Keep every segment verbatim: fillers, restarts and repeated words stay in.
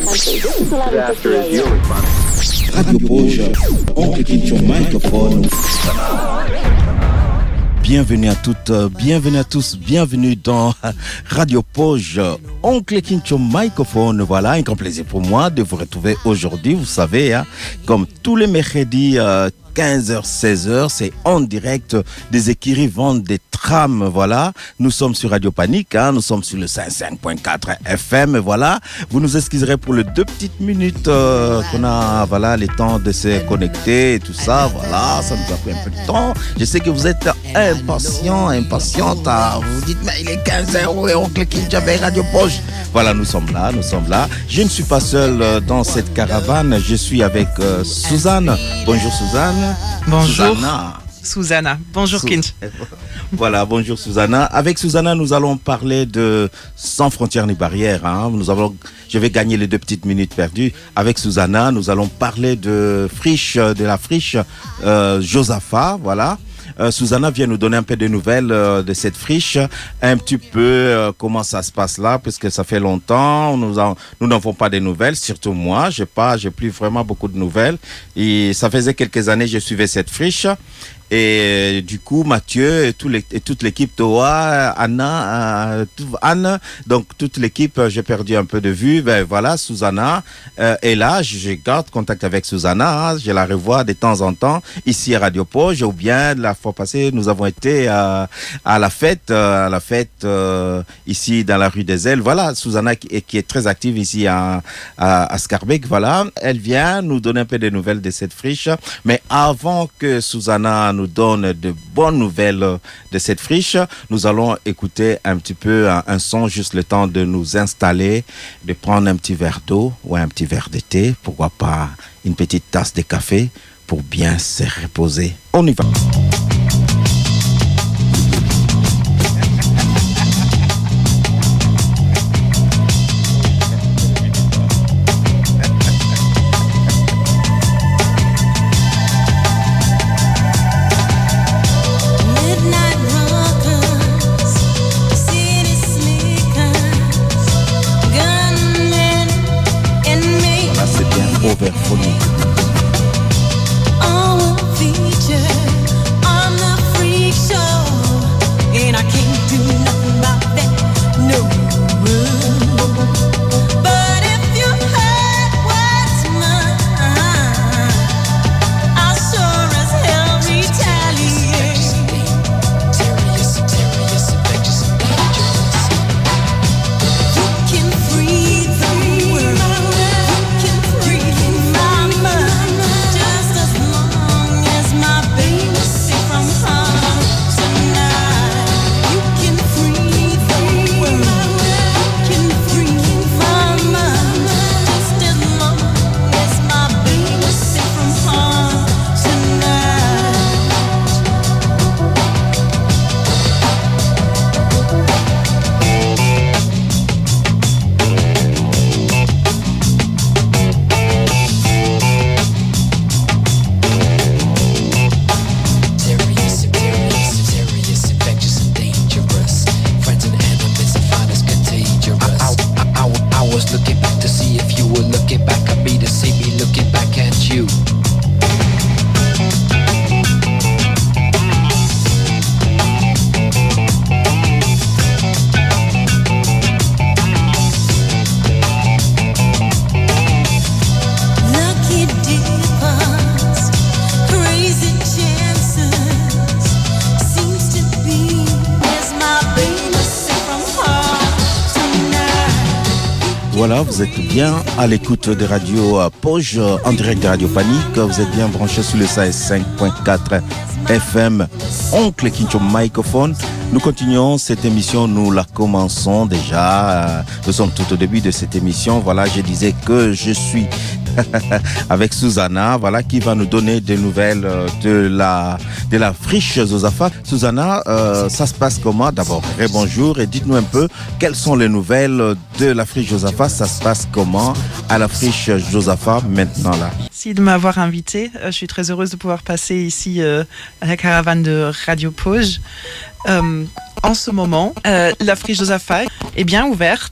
Radio Pause, on clique sur microphone. Bienvenue à toutes, bienvenue à tous, bienvenue dans Radio Pause. On clique sur microphone. Voilà, un grand plaisir pour moi de vous retrouver aujourd'hui. Vous savez, hein, comme tous les mercredis, euh, quinze heures, seize heures, c'est en direct des écuries vendent des trams, voilà. Nous sommes sur Radio Panique, hein, nous sommes sur le cinquante-cinq point quatre F M, voilà. Vous nous excuserez pour les deux petites minutes euh, qu'on a, voilà, le temps de se connecter et tout ça, voilà, ça nous a pris un peu de temps. Je sais que vous êtes impatients, impatientes, hein. Vous vous dites, mais il est quinze heures et on clique j'avais Radio Poche. Voilà, nous sommes là, nous sommes là. Je ne suis pas seul euh, dans cette caravane, je suis avec euh, Suzanne. Bonjour Suzanne. Bonjour. Susanna. Susanna. Bonjour Su- Kinch. Voilà, bonjour Susanna. Avec Susanna, nous allons parler de Sans frontières ni barrières. Hein. Nous avons, je vais gagner les deux petites minutes perdues. Avec Susanna, nous allons parler de friche, de la friche euh, Josaphat, voilà. Euh, Susanna vient nous donner un peu de nouvelles euh, de cette friche, un petit peu euh, comment ça se passe là, puisque ça fait longtemps, nous en, nous n'avons pas de nouvelles, surtout moi, j'ai pas, j'ai plus vraiment beaucoup de nouvelles. Et ça faisait quelques années que je suivais cette friche. Et du coup, Mathieu et, tout les, et toute l'équipe, Toa, Anna, euh, tout, Anne, donc toute l'équipe, j'ai perdu un peu de vue. Ben voilà, Susanna euh, est là, je, je garde contact avec Susanna, hein, je la revois de temps en temps ici à Radio Pause, ou bien la fois passée, nous avons été euh, à la fête, euh, à la fête euh, ici dans la rue des Ailes. Voilà, Susanna qui, qui est très active ici à, à, à Scarbeck, voilà, elle vient nous donner un peu des nouvelles de cette friche. Mais avant que Susanna nous donne de bonnes nouvelles de cette friche, nous allons écouter un petit peu un, un son, juste le temps de nous installer, de prendre un petit verre d'eau ou un petit verre de thé, pourquoi pas une petite tasse de café pour bien se reposer. On y va. Overphonique. Our feature on the freak show, and I can't do nothing about that, no. But if you heard what's mine, I'll sure as hell retaliate. Serious, serious, infectious, and dangerous. You can free the world. Voilà, vous êtes bien à l'écoute de Radio Pause, en direct de Radio Panique. Vous êtes bien branchés sur le cinquante-cinq point quatre F M. On clique sur le microphone. Nous continuons cette émission, nous la commençons déjà. Nous sommes tout au début de cette émission. Voilà, je disais que je suis avec Susanna, voilà, qui va nous donner des nouvelles de la, de la friche Josaphat. Susanna, euh, ça se passe comment? D'abord, bonjour et dites-nous un peu quelles sont les nouvelles de la friche Josaphat. Ça se passe comment à la friche Josaphat maintenant là? Merci de m'avoir invité. Je suis très heureuse de pouvoir passer ici euh, à la caravane de Radio Pause. Euh, en ce moment, euh, la friche Josaphat est bien ouverte.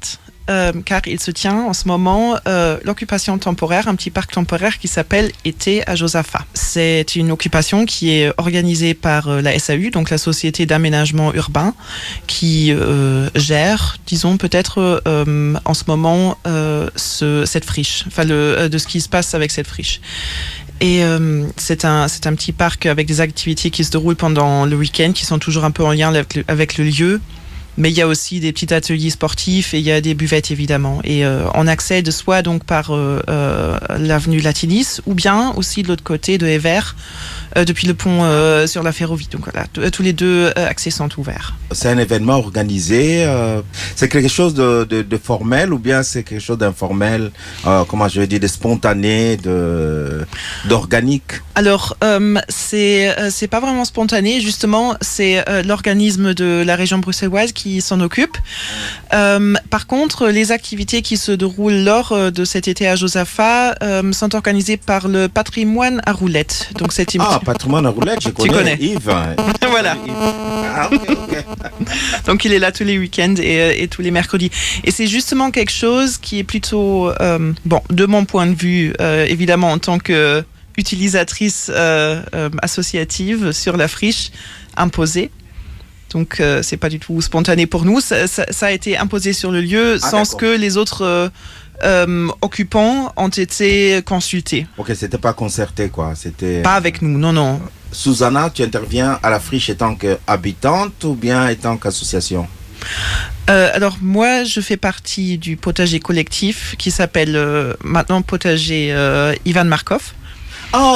euh, car il se tient en ce moment euh, l'occupation temporaire, un petit parc temporaire qui s'appelle Été à Josaphat. C'est une occupation qui est organisée par euh, la S A U, donc la Société d'aménagement urbain, qui euh, gère, disons peut-être euh, en ce moment euh, ce, cette friche, enfin le, euh, de ce qui se passe avec cette friche. Et euh, c'est un, c'est un petit parc avec des activités qui se déroulent pendant le week-end, qui sont toujours un peu en lien avec le, avec le lieu. Mais il y a aussi des petits ateliers sportifs et il y a des buvettes évidemment. Et euh, on accède soit donc par euh, euh, l'avenue Latinis ou bien aussi de l'autre côté de Evere, euh, depuis le pont euh, sur la ferrovie. Donc voilà, t- tous les deux euh, accès sont ouverts. C'est un événement organisé, euh, c'est quelque chose de, de, de formel ou bien c'est quelque chose d'informel, euh, comment je vais dire, de spontané, de, d'organique? Alors, euh, c'est euh, c'est pas vraiment spontané. Justement, c'est euh, l'organisme de la région bruxelloise qui s'en occupe. Euh, par contre, les activités qui se déroulent lors euh, de cet été à Josaphat euh, sont organisées par le patrimoine à roulettes. Donc, c'est une Ah, petite- patrimoine à roulettes, je connais, connais. Yves. Voilà. Yves. Ah, ok, ok. Donc, il est là tous les week-ends et, euh, et tous les mercredis. Et c'est justement quelque chose qui est plutôt, euh, bon, de mon point de vue, euh, évidemment, en tant que utilisatrice euh, euh, associative sur la friche, imposée. Donc, euh, c'est pas du tout spontané pour nous. Ça, ça, ça a été imposé sur le lieu Ah, sans d'accord. que les autres euh, euh, occupants ont été consultés. Ok, c'était pas concerté, quoi. C'était. Pas avec nous, non, non. Susanna, tu interviens à la friche en tant qu'habitante ou bien en tant qu'association? Euh, alors moi, je fais partie du potager collectif qui s'appelle euh, maintenant potager euh, Ivan Markov, Ah,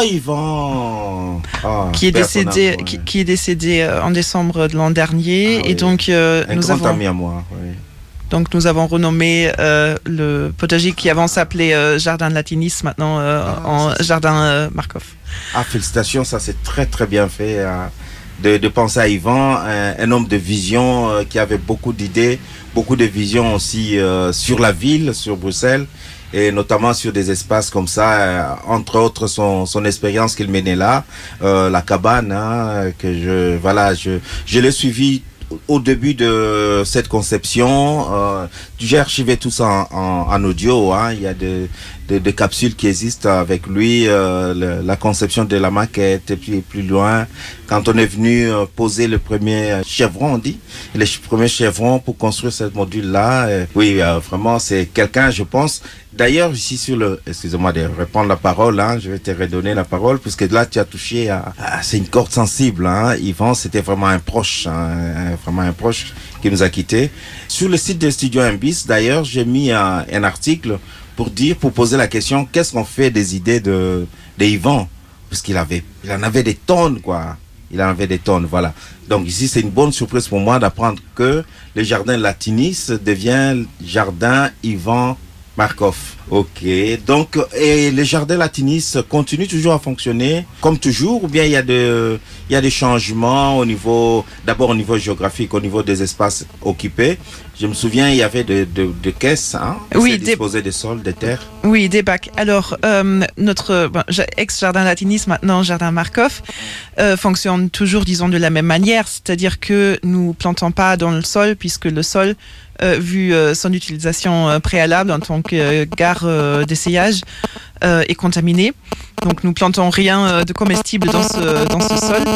Yvan ah, qui est père ton décédé, âme, ouais. qui, qui est décédé euh, en décembre de l'an dernier, Ah et oui. donc euh, Un nous grand avons ami à moi, oui. donc nous avons renommé euh, le potager qui avant s'appelait euh, Jardin de Latinis, maintenant euh, Ah, en c'est ça. Jardin euh, Markov. Ah, félicitations, ça c'est très très bien fait. euh, de, de penser à Yvan, un, un homme de vision euh, qui avait beaucoup d'idées, beaucoup de visions aussi euh, sur la ville, sur Bruxelles, et notamment sur des espaces comme ça, euh, entre autres son, son expérience qu'il menait là, euh, la cabane, hein, que je, voilà, je, je l'ai suivi au début de cette conception. Euh, j'ai archivé tout ça en, en, en audio, hein. Il y a des de, de capsules qui existent avec lui, euh, le, la conception de la maquette, et puis plus loin, quand on est venu euh, poser le premier chevron, on dit, le ch- premier chevron pour construire ce module-là. Euh, oui, euh, vraiment, c'est quelqu'un, je pense. D'ailleurs, ici sur le, excusez-moi de reprendre la parole, hein, je vais te redonner la parole, puisque là, tu as touché à, à c'est une corde sensible, hein. Yvan, c'était vraiment un proche, hein, vraiment un proche qui nous a quittés. Sur le site de Studio Imbis, d'ailleurs, j'ai mis un, un article pour dire, pour poser la question, qu'est-ce qu'on fait des idées de, de Yvan? Parce qu'il avait, il en avait des tonnes, quoi. Il en avait des tonnes, voilà. Donc ici, c'est une bonne surprise pour moi d'apprendre que le jardin Latinis devient jardin Yvan Markov. Ok. Donc, et le jardin Latinis continue toujours à fonctionner comme toujours, ou bien il y a de, il y a des changements au niveau, d'abord au niveau géographique, au niveau des espaces occupés. Je me souviens, il y avait de, de, de caisses, hein, Oui, c'est des- disposé des sols, des terres. Oui, des bacs. Alors, euh, notre bon, ja- ex-jardin Latinis, maintenant jardin Markov, euh, fonctionne toujours, disons, de la même manière. C'est-à-dire que nous plantons pas dans le sol, puisque le sol, euh, vu euh, son utilisation euh, préalable en tant que euh, gare euh, d'essayage, euh, est contaminé. Donc, nous plantons rien euh, de comestible dans ce, dans ce sol.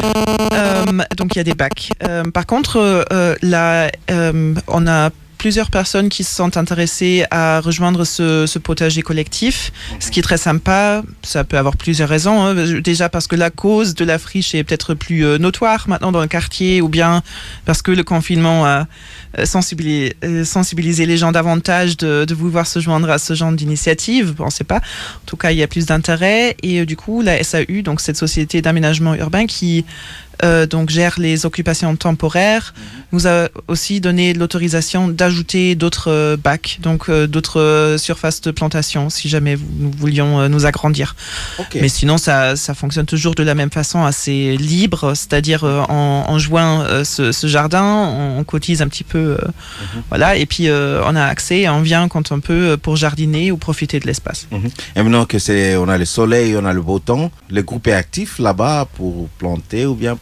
Euh, donc, il y a des bacs. Euh, par contre, euh, là, euh, on a plusieurs personnes qui se sont intéressées à rejoindre ce, ce potager collectif, ce qui est très sympa. Ça peut avoir plusieurs raisons, hein. Déjà parce que la cause de la friche est peut-être plus euh, notoire maintenant dans le quartier, ou bien parce que le confinement a euh, sensibilisé, euh, sensibilisé les gens davantage de, de vouloir se joindre à ce genre d'initiative. Bon, on ne sait pas. En tout cas, il y a plus d'intérêt. Et euh, du coup, la S A U, donc cette société d'aménagement urbain qui Euh, donc gère les occupations temporaires, nous a aussi donné l'autorisation d'ajouter d'autres euh, bacs, donc euh, d'autres euh, surfaces de plantation, si jamais vous- nous voulions euh, nous agrandir. Ok. Mais sinon, ça, ça fonctionne toujours de la même façon, assez libre, c'est-à-dire euh, en, en jouant euh, ce, ce jardin, on, on cotise un petit peu, euh, voilà, et puis euh, on a accès, et on vient quand on peut euh, pour jardiner ou profiter de l'espace. Mhm. Et maintenant que c'est, on a le soleil, on a le beau temps, le groupe est actif là-bas pour planter ou bien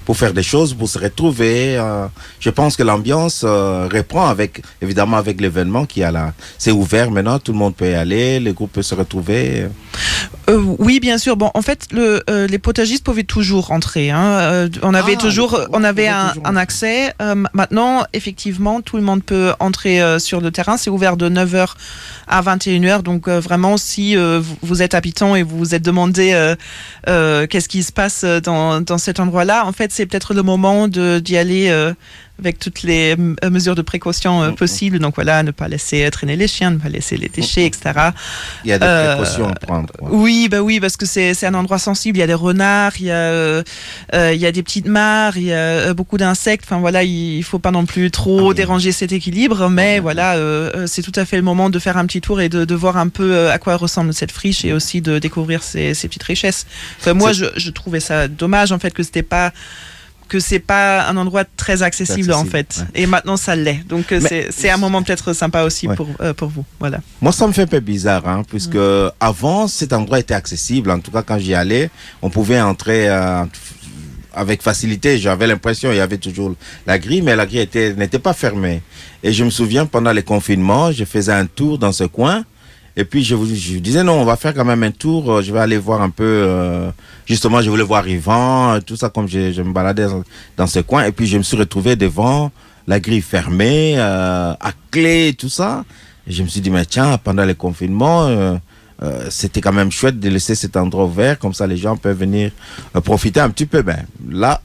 pour faire des choses, pour se retrouver. Euh, je pense que l'ambiance euh, reprend avec, évidemment, avec l'événement qui a là. C'est ouvert maintenant, tout le monde peut y aller, les groupes peuvent se retrouver. Euh, oui, bien sûr. Bon, en fait, le, euh, les potagistes pouvaient toujours entrer. Hein. Euh, on avait Ah, toujours, on avait un, toujours un accès. Euh, maintenant, effectivement, tout le monde peut entrer euh, sur le terrain. C'est ouvert de neuf heures à vingt et une heures. Donc, euh, vraiment, si euh, vous, vous êtes habitant et vous vous êtes demandé euh, euh, qu'est-ce qui se passe dans, dans cet endroit-là, en fait, c'est peut-être le moment de, d'y aller euh, avec toutes les m- mesures de précaution euh, possibles. Donc, voilà, ne pas laisser traîner les chiens, ne pas laisser les déchets, et cetera. Il y a des Euh, précautions à prendre. quoi. Oui, bah oui, parce que c'est c'est un endroit sensible. Il y a des renards, il y a euh, euh, il y a des petites mares, il y a euh, beaucoup d'insectes. Enfin voilà, il, il faut pas non plus trop Ah oui. déranger cet équilibre, mais Ah, voilà, euh, euh, c'est tout à fait le moment de faire un petit tour et de, de voir un peu euh, à quoi ressemble cette friche et aussi de découvrir ces, ces petites richesses. Enfin, moi, je, je trouvais ça dommage en fait que c'était pas que c'est pas un endroit très accessible, accessible, en fait. ouais. Et maintenant ça l'est. Donc euh, Mais- c'est c'est un moment peut-être sympa aussi Ouais. pour euh, pour vous. Voilà. Moi, ça me fait un peu bizarre, hein, puisque avant, cet endroit était accessible. En tout cas, quand j'y allais, on pouvait entrer euh, avec facilité. J'avais l'impression qu'il y avait toujours la grille, mais la grille était, n'était pas fermée. Et je me souviens, pendant les confinements, je faisais un tour dans ce coin. Et puis, je, vous- je disais, non, on va faire quand même un tour. euh, Je vais aller voir un peu... euh, justement, je voulais voir Yvan, euh, tout ça, comme je, je me baladais dans, dans ce coin. Et puis, je me suis retrouvé devant la grille fermée, euh, à clé, tout ça. Et je me suis dit, mais tiens, pendant les confinements, euh, euh, c'était quand même chouette de laisser cet endroit ouvert. Comme ça, les gens peuvent venir euh, profiter un petit peu. Ben, là,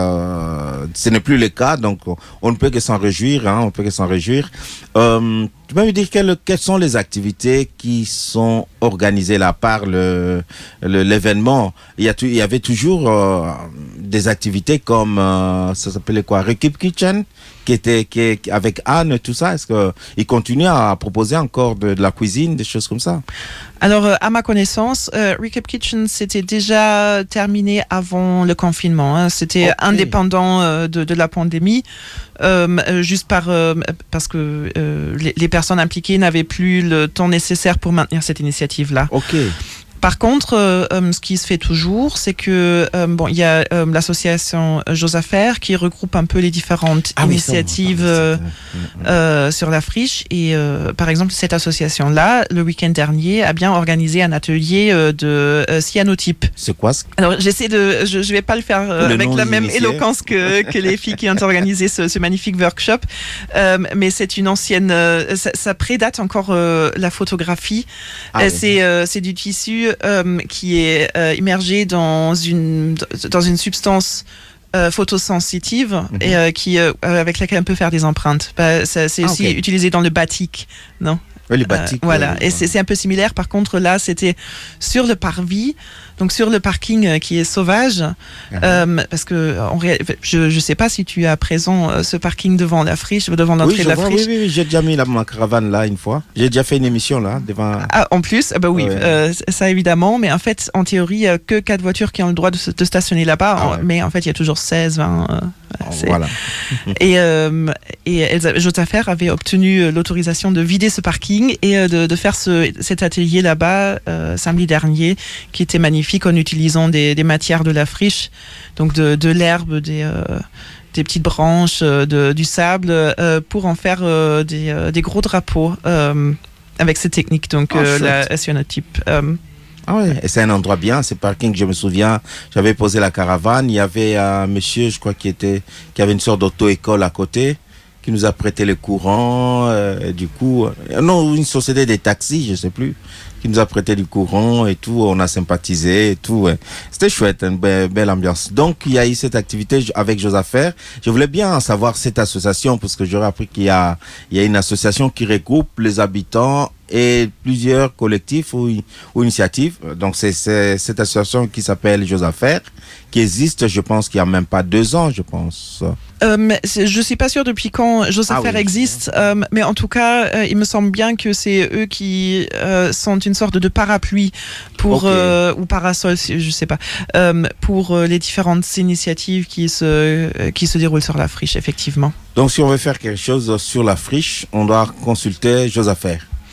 euh, ce n'est plus le cas, donc on, on ne peut que s'en réjouir, hein, on peut que s'en réjouir. Euh, tu peux me dire quelles, quelles sont les activités qui sont organisées là par le, le- l'événement? Il y a tu- il y avait toujours euh, des activités comme euh, ça s'appelait quoi, Recube Kitchen, qui était qui est, avec Anne, tout ça. Est-ce que il continue à proposer encore de, de la cuisine, des choses comme ça? Alors, euh, à ma connaissance, euh, Recap Kitchen, c'était déjà terminé avant le confinement. Hein. C'était Ok. indépendant euh, de, de la pandémie, euh, euh, juste par, euh, parce que euh, les, les personnes impliquées n'avaient plus le temps nécessaire pour maintenir cette initiative-là. Ok. Par contre, euh, euh, ce qui se fait toujours, c'est que euh, bon, il y a euh, l'association Josaphaire qui regroupe un peu les différentes Ah oui, ça, on va initiatives parler de euh, ça. Mm, mm. euh, sur la friche. Et euh, par exemple, cette association-là, le week-end dernier, a bien organisé un atelier euh, de euh, cyanotype. C'est quoi ce... Alors, j'essaie de, je, je vais pas le faire euh, Le avec nom la des même initiés. éloquence que, que les filles qui ont organisé ce, ce magnifique workshop, euh, mais c'est une ancienne, euh, ça, ça prédate encore euh, la photographie. Ah Euh, oui. c'est euh, c'est du tissu euh, qui est euh, immergé dans une dans une substance euh, photosensitive Mhm. et euh, qui euh, avec laquelle on peut faire des empreintes. Bah, ça, c'est Ah, aussi ok. utilisé dans le batik, non? Oui, les Euh, batiks, voilà, ouais, et c'est c'est un peu similaire. Par contre, là, c'était sur le parvis, donc sur le parking euh, qui est sauvage, Uh-huh. euh, parce que en ré- je je sais pas si tu as à présent euh, ce parking devant la friche, devant l'entrée Oui, de je la vois, friche. oui, oui, oui, j'ai déjà mis la, ma caravane là une fois. J'ai déjà fait une émission là devant. Ah, en plus, ah bah oui, Ouais. euh, ça évidemment, mais en fait, en théorie, il n'y a que quatre voitures qui ont le droit de, se- de stationner là-bas, Ah en- ouais. mais en fait, il y a toujours seize, vingt. euh, c'est- Voilà. Et, euh, et Elsa- Josaphaire avait obtenu euh, l'autorisation de vider ce parking et euh, de, de faire ce, cet atelier là-bas euh, samedi dernier, qui était magnifique en utilisant des, des matières de la friche, donc de, de l'herbe, des, euh, des petites branches, euh, de, du sable, euh, pour en faire euh, des, euh, des gros drapeaux euh, avec cette technique, donc Ah, euh, chouette. la cyanotype. Euh, Ah ouais. Et c'est un endroit bien, ce parking. Je me souviens, j'avais posé la caravane. Il y avait un monsieur, je crois, qui était, qui avait une sorte d'auto-école à côté, qui nous a prêté le courant. Euh, et du coup, euh, non, une société des taxis, je sais plus, qui nous a prêté du courant et tout. On a sympathisé et tout. Ouais. C'était chouette, une belle, belle ambiance. Donc, il y a eu cette activité avec Josaphaire. Je voulais bien savoir cette association, parce que j'aurais appris qu'il y a, il y a une association qui regroupe les habitants et plusieurs collectifs ou, ou initiatives. Donc, c'est, c'est cette association qui s'appelle Josaphaire, qui existe, je pense, qu'il y a même pas deux ans, je pense. Euh, mais c'est- je suis pas sûre depuis quand Josaphaire Ah oui. existe, euh, mais en tout cas, euh, il me semble bien que c'est eux qui euh, sont une sorte de parapluie pour Ok. euh, ou parasol, si- je sais pas, euh, pour euh, les différentes initiatives qui se euh, qui se déroulent sur la friche, effectivement. Donc, si on veut faire quelque chose sur la friche, on doit consulter Josaphaire.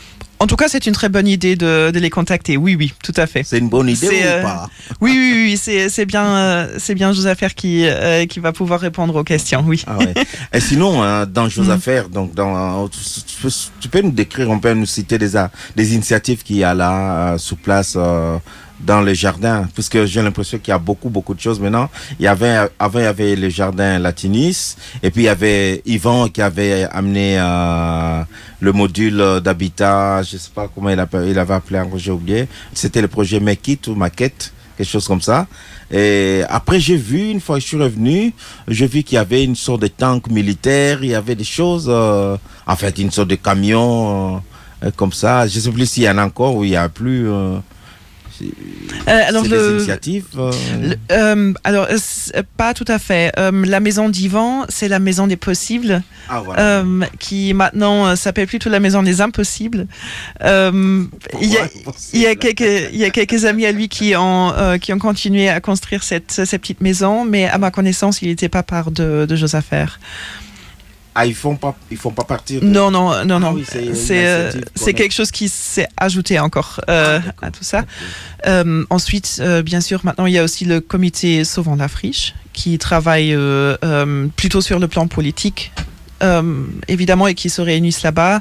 En tout cas, c'est une très bonne idée de, de les contacter. Oui, oui, tout à fait. C'est une bonne idée C'est, ou euh, pas? Oui, oui, oui, c'est, c'est bien, euh, c'est bien Josapher qui, euh, qui va pouvoir répondre aux questions, oui. Ah ouais. Et sinon, hein, dans Choses à Mhm. faire, donc dans, tu, peux, tu peux nous décrire, on peut nous citer des, a- des initiatives qu'il y a là, euh, sous place, euh, dans les jardins, puisque j'ai l'impression qu'il y a beaucoup, beaucoup de choses maintenant. Il y avait, avant, il y avait le jardin Latinis, et puis il y avait Yvan qui avait amené euh, le module euh, d'habitat, je sais pas comment il, appelle, il avait appelé, j'ai oublié. C'était le projet Make It ou Maquette, quelque chose comme ça. Et après, j'ai vu, une fois que je suis revenu, j'ai vu qu'il y avait une sorte de tank militaire, il y avait des choses, euh, en fait, une sorte de camion, euh, comme ça. Je sais plus s'il y en a encore ou il y a plus. Euh, Euh, alors c'est le- des initiatives. euh, Le- euh, alors, euh, c'est- pas tout à fait. Euh, la maison d'Yvan, c'est la maison des possibles, Ah, voilà. euh, qui maintenant euh, s'appelle plutôt la maison des impossibles. Euh, il y a, Pourquoi il y a quelques, il y a quelques amis à lui qui ont, euh, qui ont continué à construire cette, cette petite maison, mais à ma connaissance, il n'était pas part de, de Josapher. Ah, ils font pas, ils font pas partir. de- Non, non, non, Ah non. oui, c'est une c'est euh, initiative qu'on c'est a. quelque chose qui s'est ajouté encore euh, Ah, d'accord. à tout ça. Ok. Euh, ensuite, euh, bien sûr, maintenant, il y a aussi le comité Sauvons la Friche qui travaille euh, euh, plutôt sur le plan politique, euh, évidemment, et qui se réunissent là-bas.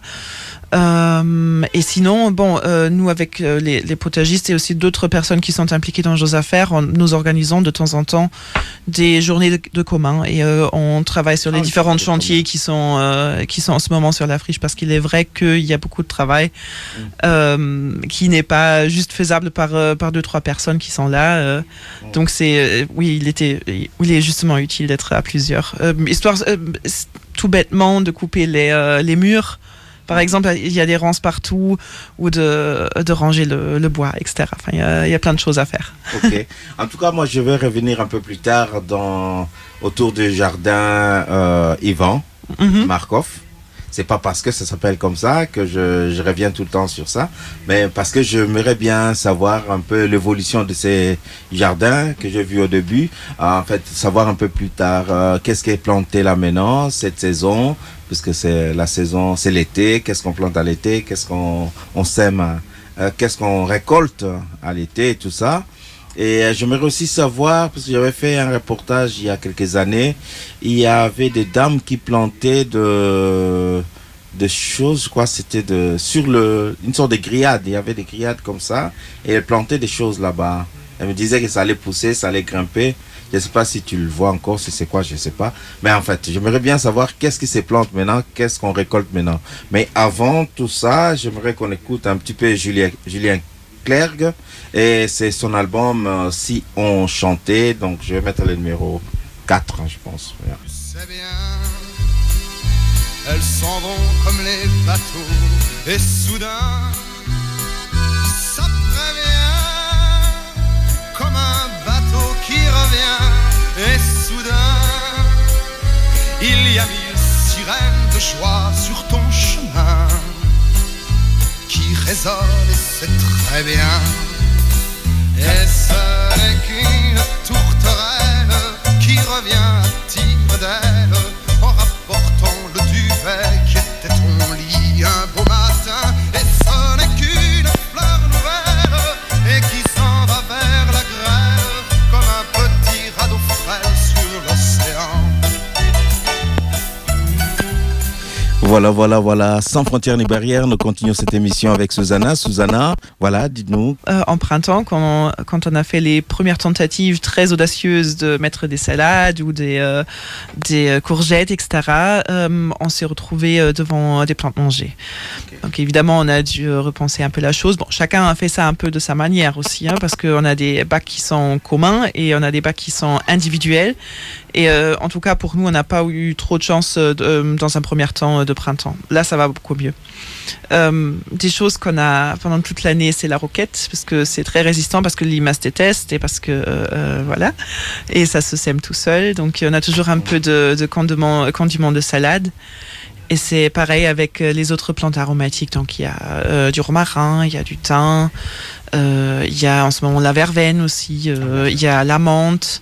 Euh, et sinon, bon, euh, nous, avec euh, les, les potagistes et aussi d'autres personnes qui sont impliquées dans Josapher, on- nous organisons de temps en temps des journées de, de commun et euh, on travaille sur les Ah, différents journées de chantiers qui sont, euh, qui sont en ce moment sur la friche, parce qu'il est vrai qu'il y a beaucoup de travail euh, qui n'est pas juste faisable par, euh, par deux, trois personnes qui sont là. euh. Donc, c'est, euh, oui, il était, il est justement utile d'être à plusieurs. Euh, histoire, euh, c'est tout bêtement, de couper les, euh, les murs. Par exemple, il y a des ronces partout, ou de, de ranger le, le bois, et cetera. Enfin, il y a, il y a plein de choses à faire. Ok. En tout cas, moi, je vais revenir un peu plus tard dans, autour du jardin euh, Yvan Mhm. Markov. C'est pas parce que ça s'appelle comme ça que je, je reviens tout le temps sur ça, mais parce que j'aimerais bien savoir un peu l'évolution de ces jardins que j'ai vus au début. En fait, savoir un peu plus tard euh, qu'est-ce qui est planté là maintenant, cette saison, puisque c'est la saison, c'est l'été. Qu'est-ce qu'on plante à l'été, qu'est-ce qu'on on sème, euh, qu'est-ce qu'on récolte à l'été et tout ça. Et euh, j'aimerais aussi savoir, parce que j'avais fait un reportage il y a quelques années, il y avait des dames qui plantaient de, des choses, je crois, c'était de, sur le, une sorte de grillade, il y avait des grillades comme ça, et elles plantaient des choses là-bas. Elles me disaient que ça allait pousser, ça allait grimper. Je ne sais pas si tu le vois encore, si c'est quoi, je ne sais pas. Mais en fait, j'aimerais bien savoir qu'est-ce qui se plante maintenant, qu'est-ce qu'on récolte maintenant. Mais avant tout ça, j'aimerais qu'on écoute un petit peu Julien, Julien Clerc, et c'est son album euh, Si on chantait, donc je vais mettre le numéro quatre, hein, je pense. Voilà. Tu sais bien, elles s'en vont comme les bateaux, et soudain, ça prévient, comme un bateau qui revient, et soudain, il y a mille sirènes de joie sur ton chemin, qui résonne et c'est très bien. Et ce n'est qu'une tourterelle qui revient à tire d'elle en rapportant le duvet qui était ton lit un beau matin. Et ce n'est qu'une fleur nouvelle et qui s'en va vers la grêle comme un petit radeau frêle sur l'océan. Voilà, voilà, voilà. Sans frontières ni barrières, nous continuons cette émission avec Susanna. Susanna, voilà, dites-nous. Euh, en printemps, quand on, quand on a fait les premières tentatives très audacieuses de mettre des salades ou des, euh, des euh, courgettes, et cetera, euh, on s'est retrouvé euh, devant des plantes mangées. Okay. Donc évidemment, on a dû euh, repenser un peu la chose. Bon, chacun a fait ça un peu de sa manière aussi, hein, parce qu'on a des bacs qui sont communs et on a des bacs qui sont individuels. Et euh, en tout cas, pour nous, on n'a pas eu trop de chance euh, de, euh, dans un premier temps euh, de printemps. Là, ça va beaucoup mieux. Euh, des choses qu'on a pendant toute l'année, c'est la roquette, parce que c'est très résistant, parce que les limaces détestent et parce que euh, voilà, et ça se sème tout seul. Donc on a toujours un peu de, de condiment, condiment de salade. Et c'est pareil avec les autres plantes aromatiques. Donc il y a euh, du romarin, il y a du thym, euh, il y a en ce moment la verveine aussi, euh, il y a la menthe.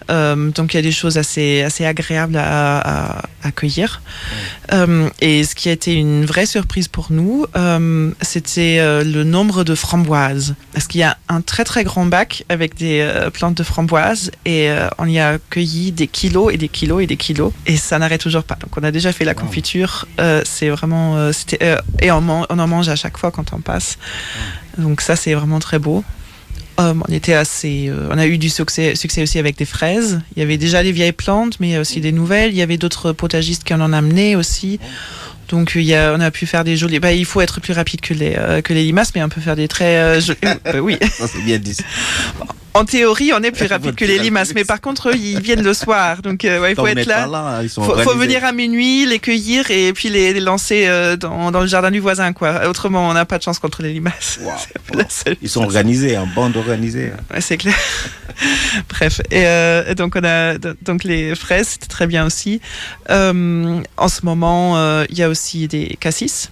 Euh, donc il y a des choses assez, assez agréables à, à, à cueillir. Euh, et ce qui a été une vraie surprise pour nous, euh, c'était euh, le nombre de framboises. Parce qu'il y a un très très grand bac avec des euh, plantes de framboises et euh, on y a cueilli des kilos et des kilos et des kilos et ça n'arrête toujours pas. Donc on a déjà fait la confiture, euh, c'est vraiment... Euh, c'était, euh, et on, man- on en mange à chaque fois quand on passe. Donc ça c'est vraiment très beau. Um, on était assez, euh, on a eu du succès, succès aussi avec des fraises. Il y avait déjà des vieilles plantes, mais il y a aussi des nouvelles. Il y avait d'autres potagistes qui en ont amené aussi. Donc il y a, on a pu faire des jolis. Bah, il faut être plus rapide que les euh, que les limaces, mais on peut faire des très euh, jolis. Euh, oui. Ça, c'est bien dit. En théorie, on est plus rapide que les limaces, mais par contre, eux, ils viennent le soir. Donc, euh, ouais, il faut Quand être on n'est là. pas là, ils sont faut, faut organisés. venir à minuit, les cueillir et puis les, les lancer euh, dans, dans le jardin du voisin, quoi. Autrement, on n'a pas de chance contre les limaces. Wow. C'est la seule Ils sont organisés, en bande organisée. Ouais, c'est clair. Bref, et euh, donc on a donc les fraises, c'était très bien aussi. Euh, en ce moment, euh, il y a aussi des cassis.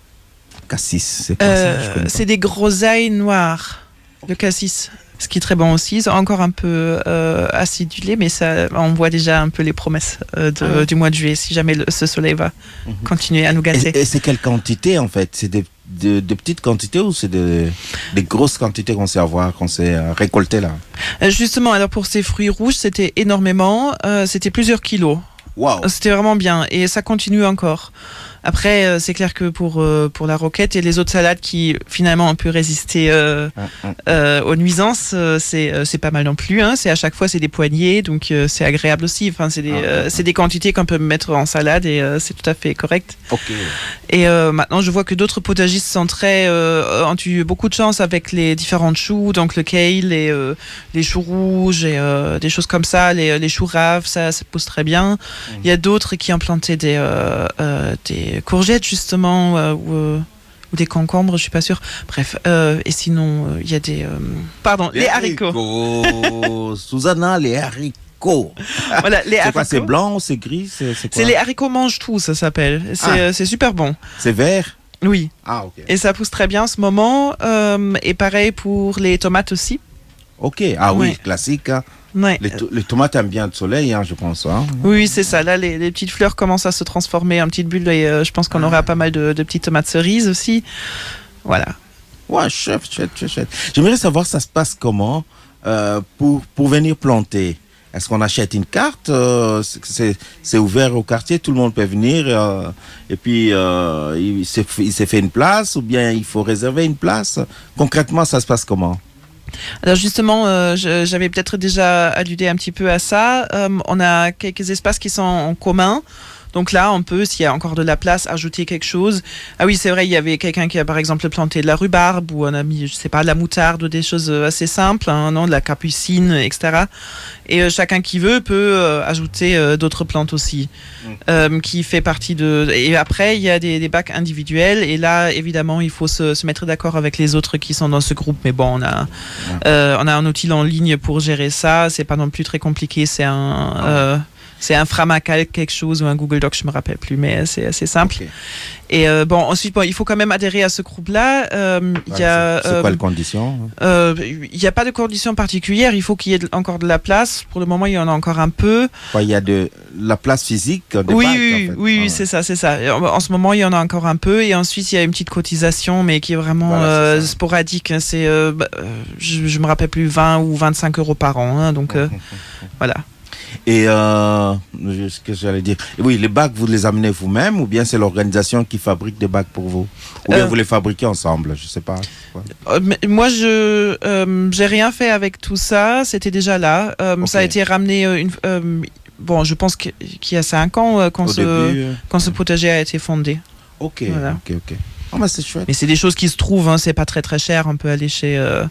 Cassis, c'est quoi Euh, ça? Je connais pas. c'est des groseilles noires. Le cassis, ce qui est très bon aussi. C'est encore un peu euh, acidulé, mais ça, on voit déjà un peu les promesses euh, de, Ah. du mois de juillet. Si jamais le, ce soleil va Mhm. continuer à nous gâter. Et, et c'est quelle quantité en fait? C'est des, de, de petites quantités ou c'est de, des grosses quantités qu'on sait avoir, qu'on sait euh, récolter là? Euh, Justement, alors pour ces fruits rouges, c'était énormément. Euh, c'était plusieurs kilos. Waouh! C'était vraiment bien et ça continue encore. Après, euh, c'est clair que pour, euh, pour la roquette et les autres salades qui finalement ont pu résister euh, Hum, hum. euh, aux nuisances, euh, c'est, euh, c'est pas mal non plus. Hein. C'est à chaque fois c'est des poignées, donc euh, c'est agréable aussi. Enfin, c'est des, Ah, euh, ah, c'est des quantités qu'on peut mettre en salade et euh, c'est tout à fait correct. Ok. Et euh, maintenant, je vois que d'autres potagistes sont très, euh, ont eu beaucoup de chance avec les différents choux, donc le kale, les, euh, les choux rouges et euh, des choses comme ça, les, les choux raves, ça, ça pousse très bien. Il y a d'autres qui ont planté des, euh, euh, des courgettes justement euh, ou, euh, ou des concombres, je suis pas sûre. Bref, euh, et sinon il euh, y a des, euh, pardon, les, haricots. haricots. Susanna, les haricots. Voilà, les C'est haricots. quoi? C'est blanc, c'est gris, c'est, c'est quoi? C'est les haricots mange tout, ça s'appelle. C'est, Ah. euh, c'est super bon. C'est vert? Oui. Ah, ok. Et ça pousse très bien en ce moment. Euh, et pareil pour les tomates aussi. Ok, ah oui, Ouais. classique. Hein. Ouais. Les, to- les tomates aiment bien le soleil, hein, je pense. Hein. Oui, c'est ça. Là, les, les petites fleurs commencent à se transformer en petites bulles et euh, je pense qu'on aura pas mal de, de petites tomates cerises aussi. Voilà. Ouais, chouette, chouette, chouette, chouette. J'aimerais savoir, ça se passe comment euh, pour, pour venir planter? Est-ce qu'on achète une carte? euh, c'est, c'est, c'est ouvert au quartier, tout le monde peut venir euh, et puis euh, il, s'est, fait- il s'est fait une place ou bien il faut réserver une place? Concrètement, ça se passe comment? Alors justement, euh, je- j'avais peut-être déjà alludé un petit peu à ça. Euh, on a quelques espaces qui sont en commun. Donc là, on peut, s'il y a encore de la place, ajouter quelque chose. Ah oui, c'est vrai, il y avait quelqu'un qui a par exemple planté de la rhubarbe ou on a mis, je sais pas, de la moutarde ou des choses euh, assez simples, hein, non, de la capucine, et cetera. Et euh, chacun qui veut peut euh, ajouter euh, d'autres plantes aussi, euh, qui fait partie de. Et après, il y a des, des bacs individuels. Et là, évidemment, il faut se, se mettre d'accord avec les autres qui sont dans ce groupe. Mais bon, on a, euh, on a un outil en ligne pour gérer ça. C'est pas non plus très compliqué. C'est un. Euh, C'est un Framacal quelque chose ou un Google Doc, je me rappelle plus, mais c'est assez simple. Ok. Et euh, bon, ensuite, bon, il faut quand même adhérer à ce groupe-là. Euh, il y a, c'est, c'est quoi euh, les conditions? euh, il n'y a pas de conditions particulières. Il faut qu'il y ait de- encore de la place. Pour le moment, il y en a encore un peu. Quoi, il y a de la place physique des Oui, bacs, oui, en oui, fait. oui, Ah ouais. c'est ça, c'est ça. Et En, en ce moment, il y en a encore un peu. Et ensuite, il y a une petite cotisation, mais qui est vraiment Voilà, c'est euh, ça. sporadique. C'est, euh, bah, euh, je, je me rappelle plus, vingt ou vingt-cinq euros par an. Hein, donc, euh, voilà. Et euh, ce que j'allais dire. Oui, les bacs, vous les amenez vous-même ou bien c'est l'organisation qui fabrique des bacs pour vous? Ou bien Euh, vous les fabriquez ensemble? Je sais pas. Ouais. Euh, mais moi, je euh, j'ai rien fait avec tout ça. C'était déjà là. Euh, Ok. Ça a été ramené. euh, une, euh, bon, je pense que- qu'il y a cinq ans euh, quand Au ce début. euh, quand ce potager a été fondé. Ok, Voilà. ok, ok. Ah, bah, c'est chouette. Mais c'est des choses qui se trouvent. Hein, c'est pas très très cher. On peut aller chez euh,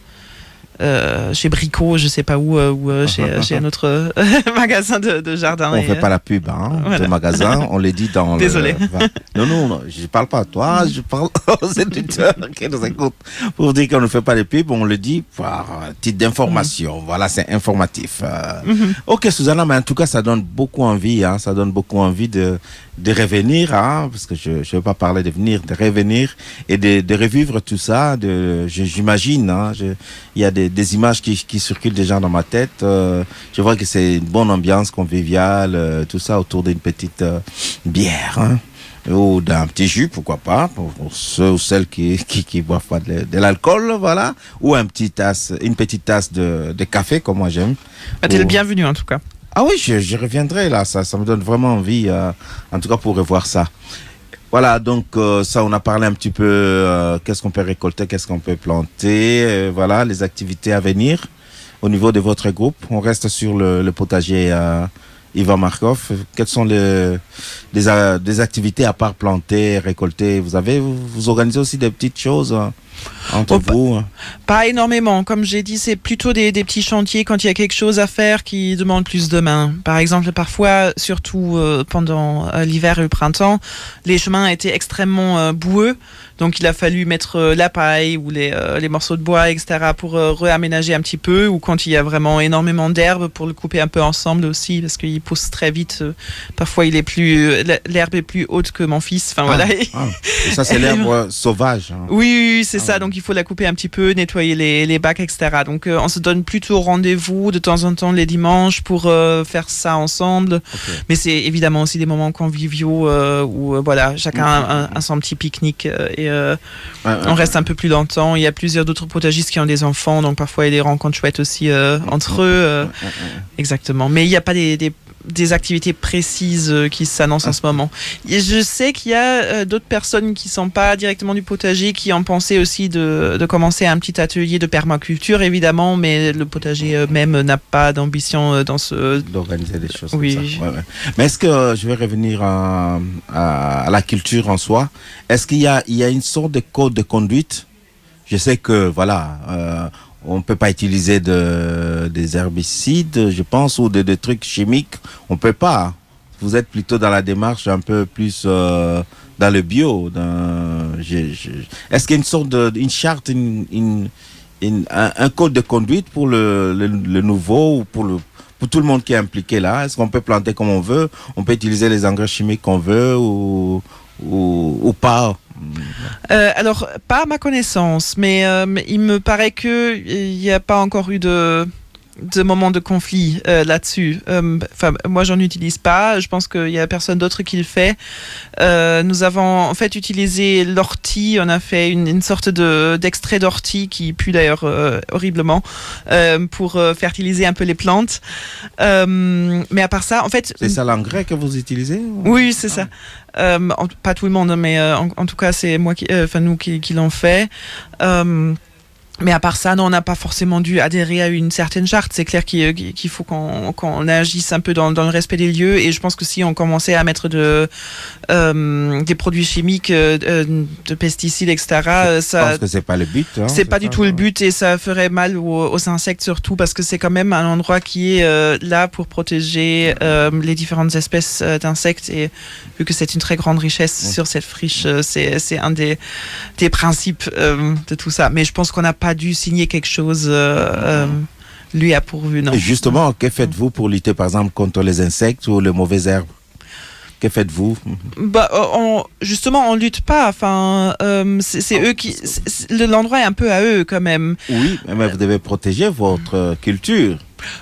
euh, chez Brico, je sais pas où, euh, ou euh, chez, chez un autre euh, magasin de, de jardin. On et, fait euh, pas la pub, hein, voilà. de magasin. On les dit dans Désolé. le. Enfin, non, non, non, je parle pas à toi, je parle aux éditeurs qui nous écoutent. Pour dire qu'on ne fait pas de pub, on le dit par euh, titre d'information. Voilà, c'est informatif. Euh, Mhm. Ok, Susanna, mais en tout cas, ça donne beaucoup envie, hein, ça donne beaucoup envie de de revenir, hein, parce que je ne veux pas parler de venir, de revenir et de, de revivre tout ça. De, je, j'imagine, hein, je, il y a des, des images qui, qui circulent déjà dans ma tête. Euh, je vois que c'est une bonne ambiance conviviale, euh, tout ça autour d'une petite euh, bière, hein, ou d'un petit jus, pourquoi pas, pour, pour ceux ou celles qui, qui, qui boivent pas de, de l'alcool, voilà, ou un petit tasse, une petite tasse de, de café, comme moi j'aime. Bah, t'es Ou- le bienvenu en tout cas. Ah oui, je, je reviendrai là, ça, ça me donne vraiment envie, euh, en tout cas pour revoir ça. Voilà, donc euh, ça, on a parlé un petit peu, euh, qu'est-ce qu'on peut récolter, qu'est-ce qu'on peut planter, euh, voilà, les activités à venir au niveau de votre groupe. On reste sur le, le potager euh, Ivan Markov. Quelles sont les, les, euh, des activités à part planter, récolter? Vous avez, vous, vous organisez aussi des petites choses euh, entre Oh, vous hein? Pas énormément. Comme j'ai dit, c'est plutôt des, des petits chantiers quand il y a quelque chose à faire qui demande plus de mains. Par exemple, parfois, surtout euh, pendant euh, l'hiver et le printemps, les chemins étaient extrêmement euh, boueux. Donc, il a fallu mettre euh, la paille ou les, euh, les morceaux de bois, et cetera pour euh, réaménager un petit peu. Ou quand il y a vraiment énormément d'herbe, pour le couper un peu ensemble aussi, parce qu'il pousse très vite. Euh, parfois, il est plus, euh, l'herbe est plus haute que mon fils. Enfin, voilà. Ah, et ça, c'est l'herbe euh, sauvage. Hein. Oui, oui, oui, c'est Ah ça. ouais. Donc, il faut la couper un petit peu, nettoyer les, les bacs, et cetera. Donc, euh, on se donne plutôt rendez-vous de temps en temps les dimanches pour euh, faire ça ensemble. Okay. Mais c'est évidemment aussi des moments conviviaux euh, où, euh, voilà, chacun a un, un, son petit pique-nique euh, et euh, Ouais, ouais. on reste un peu plus longtemps. Il y a plusieurs d'autres potagistes qui ont des enfants, donc parfois il y a des rencontres chouettes aussi euh, entre eux. euh, Ouais, ouais, ouais. Exactement. Mais il n'y a pas des, des, des activités précises euh, qui s'annoncent en ce moment. Et je sais qu'il y a euh, d'autres personnes qui ne sont pas directement du potager qui ont pensé aussi de, de commencer un petit atelier de permaculture, évidemment, mais le potager euh, même n'a pas d'ambition euh, dans ce... D'organiser des choses Oui. comme ça. Ouais, ouais. Mais est-ce que, euh, je vais revenir à, à, à la culture en soi, est-ce qu'il y a, il y a une sorte de code de conduite? Je sais que, voilà, euh, on ne peut pas utiliser de, des herbicides, je pense, ou de, des trucs chimiques. On ne peut pas. Vous êtes plutôt dans la démarche un peu plus euh, dans le bio. Dans, je, je, est-ce qu'il y a une sorte de, une charte, une, une, une, un, un code de conduite pour le, le, le nouveau ou pour le pour tout le monde qui est impliqué là? Est-ce qu'on peut planter comme on veut? On peut utiliser les engrais chimiques qu'on veut ou, ou, ou pas? Euh, alors, pas à ma connaissance, mais euh, il me paraît qu'il n'y a pas encore eu de, de moment de conflit euh, là-dessus. Enfin, euh, moi, j'en utilise pas. Je pense qu'il y a personne d'autre qui le fait. Euh, nous avons en fait utilisé l'ortie. On a fait une, une sorte de, d'extrait d'ortie qui pue d'ailleurs euh, horriblement euh, pour euh, fertiliser un peu les plantes. Euh, mais à part ça, en fait... C'est ça l'engrais que vous utilisez? ou- Oui, c'est ça. Euh, en- pas tout le monde, mais euh, en, en tout cas, c'est moi qui, enfin nous qui, qui l'ont fait. Euh, mais à part ça, non, on n'a pas forcément dû adhérer à une certaine charte. C'est clair qu'il, qu'il faut qu'on, qu'on agisse un peu dans, dans le respect des lieux. Et je pense que si on commençait à mettre de, euh, des produits chimiques, euh, de pesticides, et cetera, Je ça, pense que c'est pas le but. Hein, c'est pas du ça, tout le ouais. but et ça ferait mal aux, aux insectes surtout parce que c'est quand même un endroit qui est euh, là pour protéger euh, les différentes espèces euh, d'insectes et vu que c'est une très grande richesse Ouais. sur cette friche, euh, c'est, c'est un des, des principes euh, de tout ça. Mais je pense qu'on n'a pas dû signer quelque chose euh, euh, lui a pourvu, non. Et justement, que faites-vous pour lutter par exemple contre les insectes ou les mauvaises herbes? Que faites-vous? Bah, on, justement, on lutte pas. Enfin, euh, c'est, c'est Ah, eux qui. c'est- c'est- c'est- le- l'endroit est un peu à eux quand même. Oui, mais vous devez protéger votre euh, culture.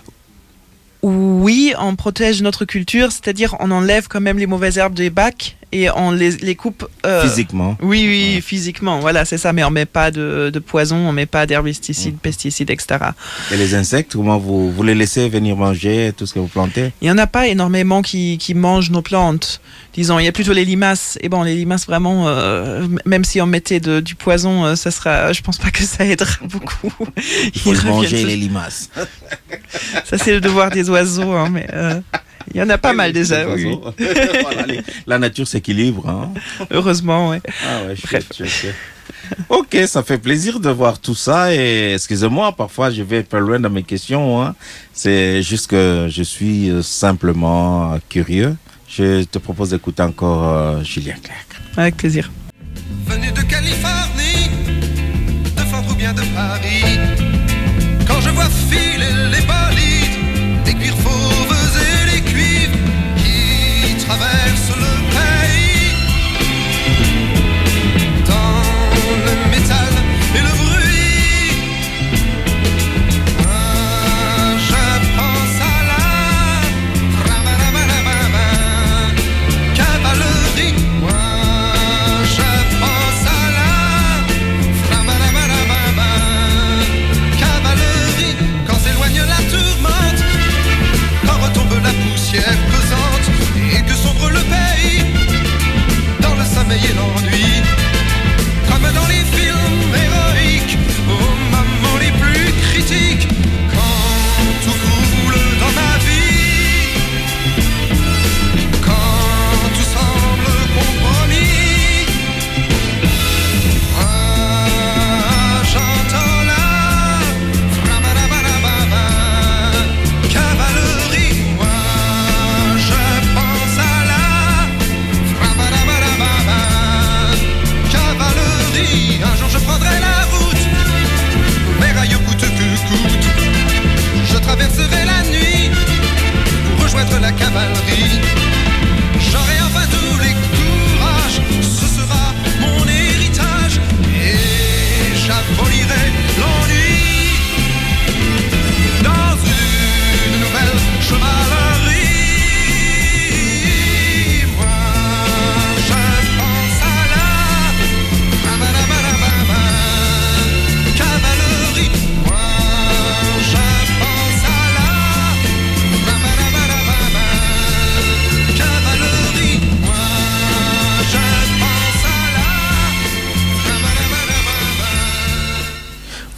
Oui, on protège notre culture, c'est-à-dire on enlève quand même les mauvaises herbes des bacs et on les, les coupe. euh, Physiquement. Oui, oui, Ouais. physiquement, voilà, c'est ça. Mais on met pas de, de poison, on met pas d'herbicides, pesticides, et cetera. Et les insectes, comment vous, vous les laissez venir manger tout ce que vous plantez? Il y en a pas énormément qui, qui mangent nos plantes. Disons, il y a plutôt les limaces. Et bon, les limaces vraiment, euh, m- même si on mettait de, du poison, euh, ça sera. Je pense pas que ça aidera beaucoup. Il faut Ils manger reviennent- les limaces. Ça c'est le devoir des oiseaux, hein, mais. euh, il y en a pas mal déjà, Les oui, oui. oiseaux. Voilà, les- la nature s'équilibre. Hein. Heureusement, ouais. Ah ouais, Bref. chouette, chouette, chouette. Ok, ça fait plaisir de voir tout ça et excusez-moi, parfois je vais un peu loin dans mes questions. Hein. C'est juste que je suis euh, simplement euh, curieux. Je te propose d'écouter encore euh, Julien Clerc. Avec plaisir. Venu de Californie, de Flandre ou bien de Paris. Quand je vois filer les bolides, les cuirs fauves et les cuivres qui traversent le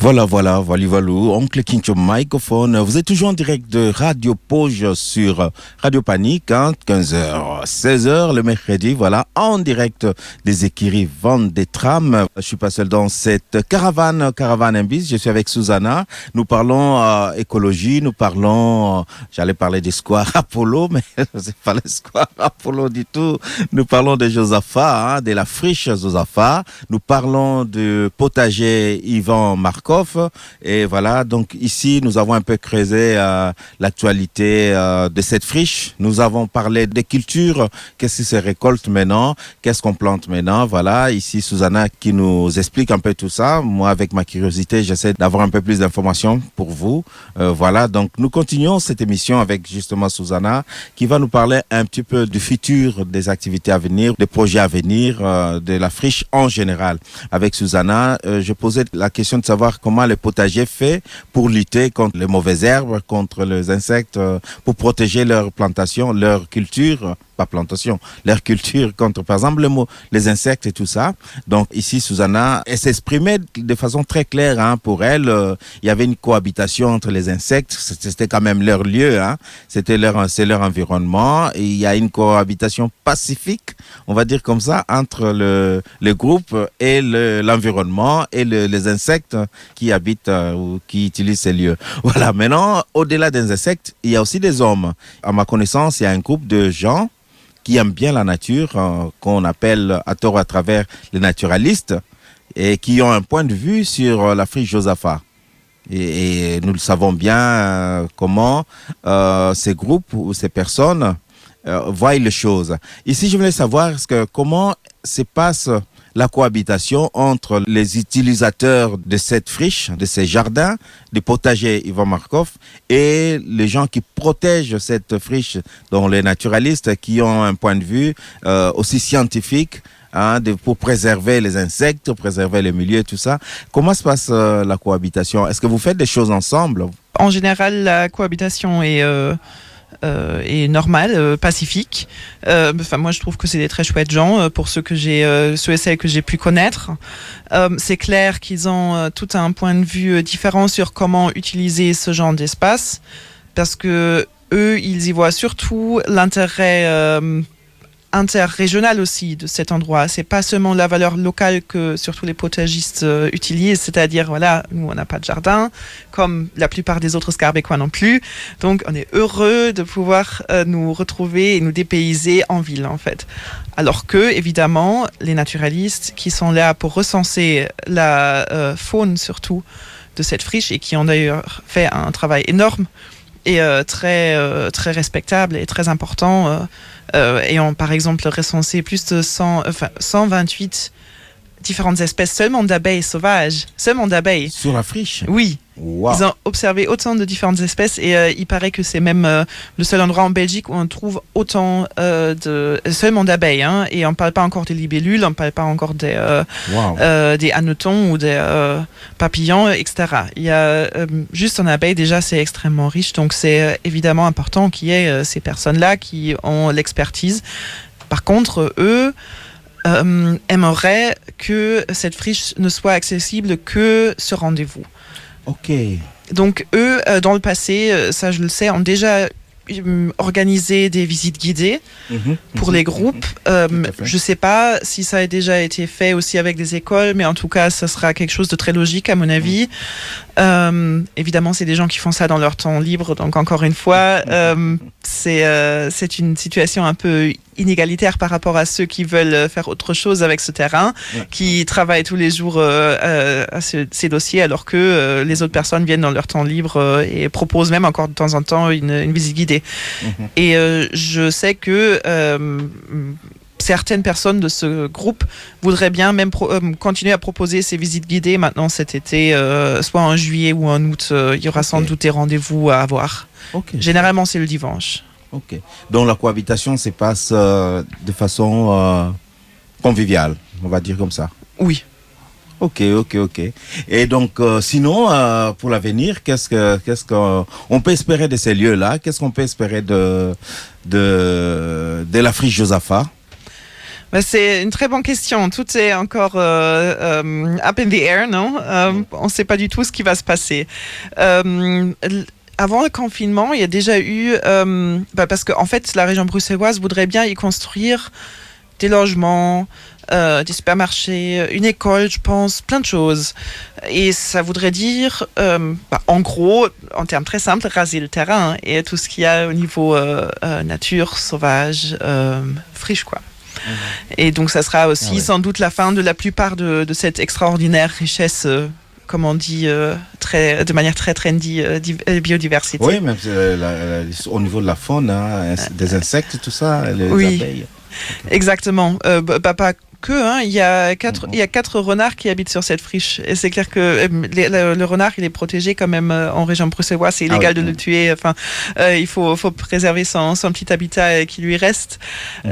Voilà, voilà, voilà, voilà, oncle Kincho microphone. Vous êtes toujours en direct de Radio Pauge sur Radio Panique, hein, quinze heures, seize heures le mercredi, voilà, en direct des écuries vendent des trams. Je suis pas seul dans cette caravane, caravane Imbis. Je suis avec Susanna. Nous parlons euh, écologie, nous parlons, euh, j'allais parler des squares Apollo, mais c'est pas les squares Apollo du tout. Nous parlons de Josaphat, hein, de la friche Josaphat. Nous parlons du potager Yvan Marcof. Et voilà, donc ici, nous avons un peu creusé euh, l'actualité euh, de cette friche. Nous avons parlé des cultures, qu'est-ce qui se récolte maintenant, qu'est-ce qu'on plante maintenant. Voilà, ici, Susanna qui nous explique un peu tout ça. Moi, avec ma curiosité, j'essaie d'avoir un peu plus d'informations pour vous. Euh, voilà, donc nous continuons cette émission avec justement Susanna qui va nous parler un petit peu du futur, des activités à venir, des projets à venir, euh, de la friche en général. Avec Susanna, euh, je posais la question de savoir comment les potagers fait pour lutter contre les mauvaises herbes, contre les insectes, euh, pour protéger leur plantation, leur culture, pas plantation, leur culture contre, par exemple, les, mots, les insectes et tout ça. Donc ici, Susanna, elle s'exprimait de façon très claire. Hein, pour elle, euh, il y avait une cohabitation entre les insectes. C'était quand même leur lieu. Hein, c'était leur, c'est leur environnement. Et il y a une cohabitation pacifique, on va dire comme ça, entre le, le groupe et le, l'environnement et le, les insectes qui habitent euh, ou qui utilisent ces lieux. Voilà. Maintenant, au-delà des insectes, il y a aussi des hommes. À ma connaissance, il y a un groupe de gens qui aiment bien la nature, euh, qu'on appelle à tort à travers les naturalistes, et qui ont un point de vue sur euh, la friche Josaphat. Et, et nous le savons bien euh, comment euh, ces groupes ou ces personnes euh, voient les choses. Ici, je voulais savoir est-ce que, comment se passe la cohabitation entre les utilisateurs de cette friche, de ces jardins, du potager Yvan Marcof, et les gens qui protègent cette friche, dont les naturalistes qui ont un point de vue euh, aussi scientifique, hein, de, pour préserver les insectes, préserver les milieux et tout ça. Comment se passe euh, la cohabitation? Est-ce que vous faites des choses ensemble? En général, la cohabitation est... Euh Euh, et normal, euh, pacifique. Euh, enfin, moi, je trouve que c'est des très chouettes gens. Euh, pour ceux que j'ai, euh, ceux et celles que j'ai pu connaître, euh, c'est clair qu'ils ont euh, tout un point de vue euh, différent sur comment utiliser ce genre d'espace, parce que eux, ils y voient surtout l'intérêt euh, interrégional aussi de cet endroit. C'est pas seulement la valeur locale que surtout les potagistes euh, utilisent, c'est-à-dire voilà, nous on n'a pas de jardin, comme la plupart des autres Scarbécois non plus, donc on est heureux de pouvoir euh, nous retrouver et nous dépayser en ville en fait. Alors que évidemment les naturalistes qui sont là pour recenser la euh, faune surtout de cette friche et qui ont d'ailleurs fait un travail énorme et euh, très euh, très respectable et très important, euh, euh, ayant par exemple recensé plus de cent, enfin, cent vingt-huit différentes espèces seulement d'abeilles sauvages, seulement d'abeilles. Sur la friche? Oui. Wow. Ils ont observé autant de différentes espèces et euh, il paraît que c'est même euh, le seul endroit en Belgique où on trouve autant euh, de seulement d'abeilles, hein, et on ne parle pas encore des libellules, on ne parle pas encore des euh, wow. euh, des hannetons ou des euh, papillons, et cetera. Il y a euh, juste en abeilles déjà c'est extrêmement riche, donc c'est euh, évidemment important qu'il y ait euh, ces personnes-là qui ont l'expertise. Par contre, eux euh, aimeraient que cette friche ne soit accessible que sur rendez-vous. Ok. Donc eux, euh, dans le passé, euh, ça je le sais, ont déjà euh, organisé des visites guidées mmh, pour mmh, les groupes. Mmh, euh, je ne sais pas si ça a déjà été fait aussi avec des écoles, mais en tout cas, ça sera quelque chose de très logique à mon avis. Mmh. Euh, évidemment, c'est des gens qui font ça dans leur temps libre, donc encore une fois, euh, c'est, euh, c'est une situation un peu inégalitaire par rapport à ceux qui veulent faire autre chose avec ce terrain, ouais. qui travaillent tous les jours euh, euh, à ce, ces dossiers, alors que euh, les autres personnes viennent dans leur temps libre euh, et proposent même encore de temps en temps une, une visite guidée. Mmh. Et euh, je sais que euh, certaines personnes de ce groupe voudraient bien même pro- euh, continuer à proposer ces visites guidées maintenant cet été, euh, soit en juillet ou en août. Euh, il y aura okay. sans doute des rendez-vous à avoir. Okay. Généralement, c'est le dimanche. Ok. Donc la cohabitation se passe euh, de façon euh, conviviale, on va dire comme ça. Oui. Ok, ok, ok. Et donc, euh, sinon, euh, pour l'avenir, qu'est-ce que, qu'est-ce qu'on peut espérer de ces lieux-là? Qu'est-ce qu'on peut espérer de de de la friche Josaphat? Bah, c'est une très bonne question. Tout est encore euh, euh, up in the air, non euh, Mm. On ne sait pas du tout ce qui va se passer. Euh, l- avant le confinement, il y a déjà eu... euh, bah, parce qu'en en fait, la région bruxelloise voudrait bien y construire des logements, euh, des supermarchés, une école, je pense, plein de choses. Et ça voudrait dire, euh, bah, en gros, en termes très simples, raser le terrain et tout ce qu'il y a au niveau euh, euh, nature, sauvage, euh, friche, quoi. Et donc, ça sera aussi Ah ouais. sans doute la fin de la plupart de, de cette extraordinaire richesse, euh, comme on dit, euh, très, de manière très trendy, euh, di- euh, biodiversité. Oui, même euh, la- la- au niveau de la faune, hein, ins- des insectes, tout ça, les Oui. abeilles. Exactement. Euh, bah, bah, pas que, hein. Il y a quatre, Mhm. il y a quatre renards qui habitent sur cette friche. Et c'est clair que euh, les- le, le renard, il est protégé quand même euh, en région bruxelloise. C'est Ah illégal oui. de le tuer. Enfin, euh, il faut, faut préserver son, son petit habitat euh, qui lui reste. Mhm.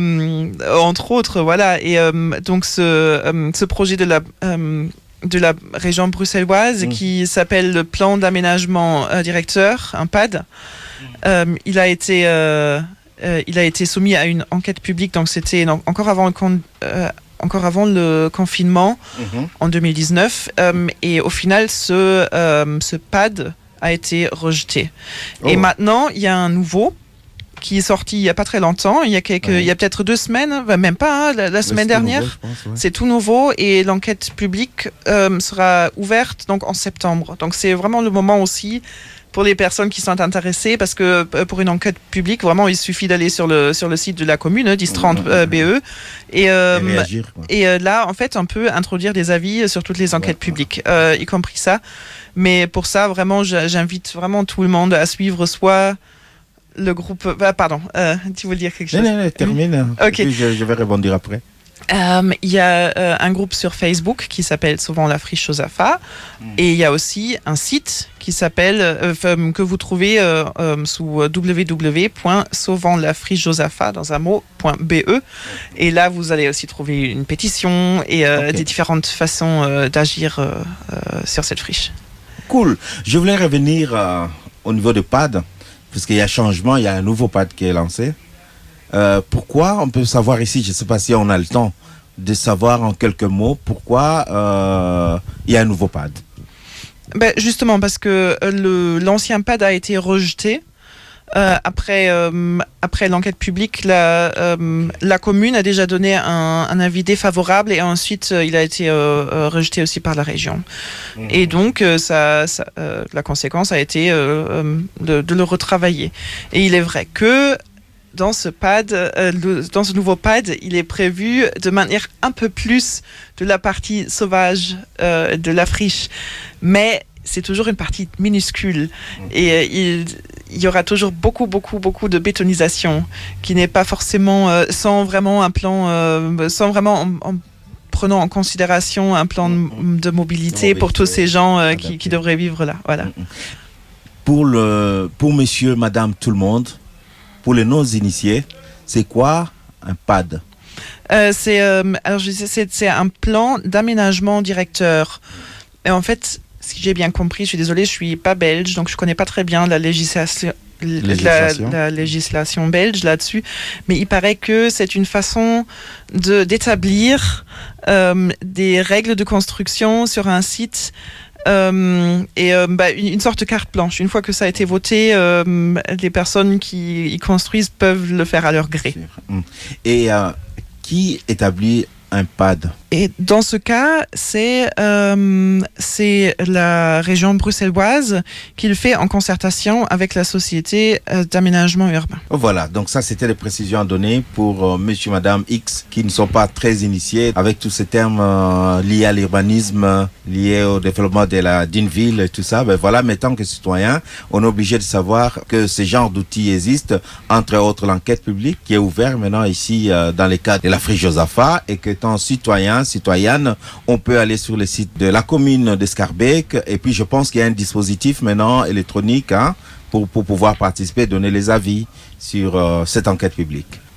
Euh, entre autres, voilà. Et euh, donc, ce, euh, ce projet de la... euh, de la région bruxelloise Mhm. qui s'appelle le plan d'aménagement euh, directeur, un P A D. Euh, il a été euh, euh, il a été soumis à une enquête publique, donc c'était non, encore avant le con- euh, encore avant le confinement Mhm. en deux mille dix-neuf, euh, et au final ce euh, ce P A D a été rejeté. Et Oh. maintenant il y a un nouveau qui est sorti il y a pas très longtemps, il y a quelques, Ouais. il y a peut-être deux semaines, bah, même pas, hein, la, la Ouais, semaine c'était dernière. nouveau, je pense, ouais. C'est tout nouveau et l'enquête publique euh, sera ouverte donc en septembre. Donc c'est vraiment le moment aussi pour les personnes qui sont intéressées, parce que euh, pour une enquête publique, vraiment, il suffit d'aller sur le, sur le site de la commune, hein, dix trente euh, B E. Et, euh, Et réagir, quoi. et euh, là, en fait, on peut introduire des avis sur toutes les enquêtes Ouais. publiques, euh, y compris ça. Mais pour ça, vraiment, j'a- j'invite vraiment tout le monde à suivre soit le groupe... Ah, pardon, euh, tu veux dire quelque chose? Non, non, non, termine. Ok. Et puis je, je vais rebondir après. Euh, Il y a euh, un groupe sur Facebook qui s'appelle souvent La Friche Josafa, Mm. et il y a aussi un site qui s'appelle euh, euh, que vous trouvez euh, euh, sous w w w point sauvant la friche josafa dans un mot point b e, et là vous allez aussi trouver une pétition et euh, Ok. des différentes façons euh, d'agir euh, euh, sur cette friche. Cool. Je voulais revenir euh, au niveau de P A D, parce qu'il y a changement, il y a un nouveau P A D qui est lancé. Euh, pourquoi on peut savoir ici, je ne sais pas si on a le temps de savoir en quelques mots pourquoi euh, il y a un nouveau P A D. Ben, justement parce que euh, le, l'ancien P A D a été rejeté. Euh, après euh, après l'enquête publique, la, euh, la commune a déjà donné un, un avis défavorable, et ensuite euh, il a été euh, euh, rejeté aussi par la région. Mmh. Et donc euh, ça, ça, euh, la conséquence a été euh, euh, de, de le retravailler. Et il est vrai que dans ce P A D, euh, le- dans ce nouveau P A D, il est prévu de maintenir un peu plus de la partie sauvage euh, de la friche, mais c'est toujours une partie minuscule, et euh, il, il y aura toujours beaucoup, beaucoup, beaucoup de bétonisation qui n'est pas forcément euh, sans vraiment un plan, euh, sans vraiment en, en prenant en considération un plan de, de mobilité pour tous ces gens euh, qui, qui devraient vivre là. Voilà. Pour, le, pour monsieur, madame, tout le monde, pour les non-initiés, c'est quoi un P A D? Euh, c'est euh, alors je disais, c'est, c'est un plan d'aménagement directeur. Et en fait, si j'ai bien compris, je suis désolée, je suis pas belge, donc je connais pas très bien la législation. Législation. La, la législation belge là-dessus, mais il paraît que c'est une façon de d'établir euh, des règles de construction sur un site. Euh, et euh, bah, une, une sorte de carte blanche. Une fois que ça a été voté, euh, les personnes qui y construisent peuvent le faire à leur gré. Mm. Et euh, qui établit un P A D? Et dans ce cas, c'est euh, c'est la région bruxelloise qui le fait en concertation avec la société euh, d'aménagement urbain. Voilà, donc ça c'était les précisions à donner pour euh, monsieur, madame X qui ne sont pas très initiés avec tous ces termes euh, liés à l'urbanisme, euh, liés au développement de la, d'une ville et tout ça. Ben voilà, mais tant que citoyen, on est obligé de savoir que ce genre d'outils existent, entre autres l'enquête publique qui est ouverte maintenant ici euh, dans le cadre de la Friche Josafa, et que tant citoyen, citoyenne, on peut aller sur le site de la commune de Schaerbeek, et puis je pense qu'il y a un dispositif maintenant électronique hein, pour, pour pouvoir participer, donner les avis sur euh, cette enquête publique.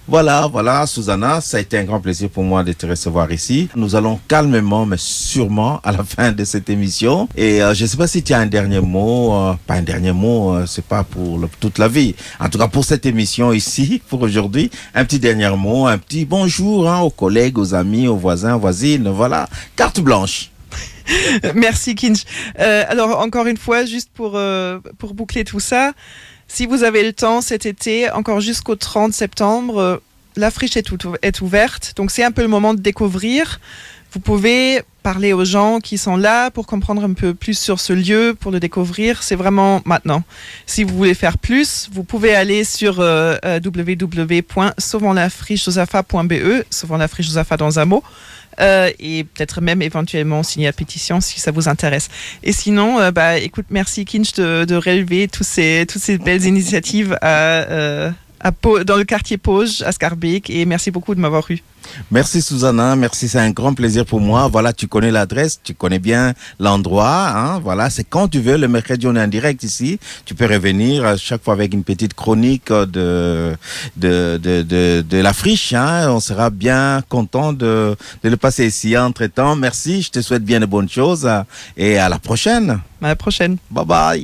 Voilà, voilà, Susanna, ça a été un grand plaisir pour moi de te recevoir ici. Nous allons calmement, mais sûrement, à la fin de cette émission. Et euh, je ne sais pas si tu as un dernier mot, euh, pas un dernier mot, euh, c'est pas pour le, toute la vie. En tout cas, pour cette émission ici, pour aujourd'hui, un petit dernier mot, un petit bonjour hein, aux collègues, aux amis, aux voisins, voisines. Voilà, carte blanche. Merci Kinch. Euh, alors encore une fois, juste pour, euh, pour boucler tout ça, si vous avez le temps cet été, encore jusqu'au trente septembre, euh, la friche est, tout, est ouverte. Donc c'est un peu le moment de découvrir. Vous pouvez parler aux gens qui sont là pour comprendre un peu plus sur ce lieu, pour le découvrir. C'est vraiment maintenant. Si vous voulez faire plus, vous pouvez aller sur euh, w w w point sauvons la friche josaphat point b e, sauvons la friche josaphat dans un mot. Euh, et peut-être même éventuellement signer la pétition si ça vous intéresse. Et sinon, euh, bah, écoute, merci Kinch de, de relever tous ces, toutes ces belles initiatives à, euh, à Pau, dans le quartier Pauge, à Schaerbeek, et merci beaucoup de m'avoir eu. Merci Susanna, merci, c'est un grand plaisir pour moi. Voilà, tu connais l'adresse, tu connais bien l'endroit, hein, voilà, c'est quand tu veux, le mercredi on est en direct ici, tu peux revenir à chaque fois avec une petite chronique de de de de, de la friche, hein, on sera bien content de de le passer ici. Entre-temps, merci, je te souhaite bien de bonnes choses et à la prochaine. À la prochaine. Bye bye.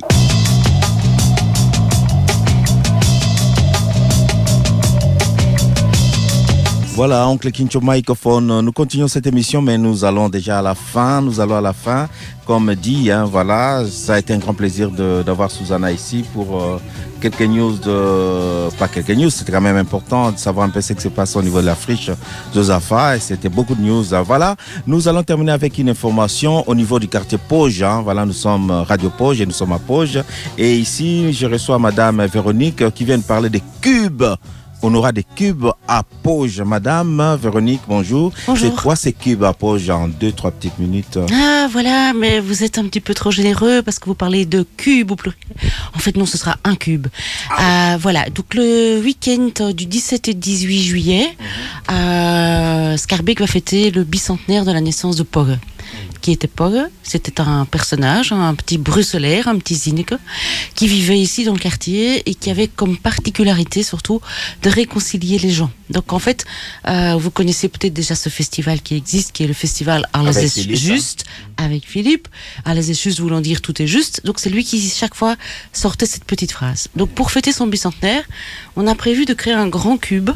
Voilà, Oncle Kinch au microphone. Nous continuons cette émission, mais nous allons déjà à la fin. Nous allons à la fin. Comme dit, hein, voilà, ça a été un grand plaisir de, d'avoir Susanna ici pour euh, quelques news de... Pas quelques news, c'était quand même important de savoir un peu ce qui se passe au niveau de la friche Josaphat. Et c'était beaucoup de news. Voilà, nous allons terminer avec une information au niveau du quartier Pauge. Hein. Voilà, nous sommes Radio Pauge et nous sommes à Pauge. Et ici, je reçois Madame Véronique qui vient de parler des cubes. On aura des cubes à Pauge. Madame Véronique, bonjour. Bonjour. C'est quoi ces cubes à Pauge en deux, trois petites minutes? Ah, voilà, mais vous êtes un petit peu trop généreux parce que vous parlez de cubes au pluriel. En fait, non, ce sera un cube. Ah. Euh, voilà, donc le week-end du dix-sept et dix-huit juillet, mm-hmm. euh, Schaerbeek va fêter le bicentenaire de la naissance de Pogge. Qui était Pogge, c'était un personnage, un petit bruxelaire, un petit Zinneke, qui vivait ici dans le quartier et qui avait comme particularité surtout de réconcilier les gens. Donc en fait, euh, vous connaissez peut-être déjà ce festival qui existe, qui est le festival Alles est juste, hein. Avec Philippe. Alles est juste voulant dire tout est juste. Donc c'est lui qui chaque fois sortait cette petite phrase. Donc pour fêter son bicentenaire, on a prévu de créer un grand cube.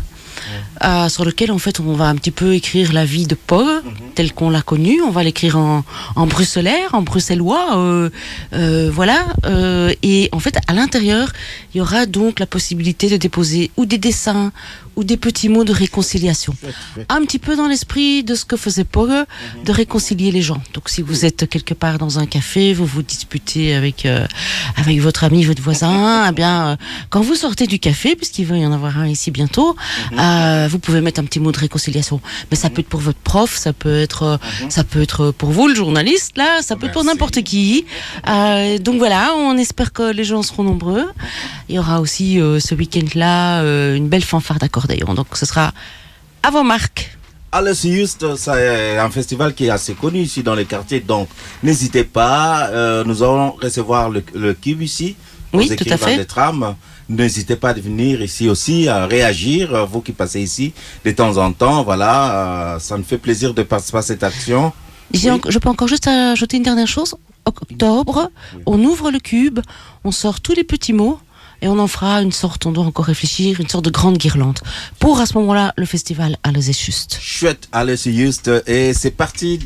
Euh, sur lequel en fait on va un petit peu écrire la vie de Pogge mm-hmm. telle qu'on l'a connue. On va l'écrire en, en bruxellaire, en bruxellois, euh, euh, voilà. Euh, et en fait à l'intérieur il y aura donc la possibilité de déposer ou des dessins ou des petits mots de réconciliation, chouette, chouette. Un petit peu dans l'esprit de ce que faisait Pogge, mm-hmm. de réconcilier les gens. Donc si vous êtes quelque part dans un café, vous vous disputez avec euh, avec votre ami, votre voisin, eh bien euh, quand vous sortez du café, puisqu'il va y en avoir un ici bientôt, mm-hmm. euh, vous pouvez mettre un petit mot de réconciliation. Mais ça peut être pour votre prof, ça peut être mm-hmm. ça peut être pour vous le journaliste, là, ça peut être pour n'importe qui. Euh, donc voilà, on espère que les gens seront nombreux. Il y aura aussi euh, ce week-end-là euh, une belle fanfare d'accordéon. Donc ce sera à vos marques. Alles Just, c'est un festival qui est assez connu ici dans les quartiers. Donc n'hésitez pas, euh, nous allons recevoir le, le cube ici. Oui, tout à fait. Des trams. N'hésitez pas à venir ici aussi, à réagir, vous qui passez ici de temps en temps. Voilà, euh, ça me fait plaisir de participer à cette action. Oui. En, je peux encore juste ajouter une dernière chose. Octobre, oui. On ouvre le cube, on sort tous les petits mots. Et on en fera une sorte, on doit encore réfléchir, une sorte de grande guirlande. Pour à ce moment-là, le festival Alles est juste. Chouette, Alles est juste. Et c'est parti.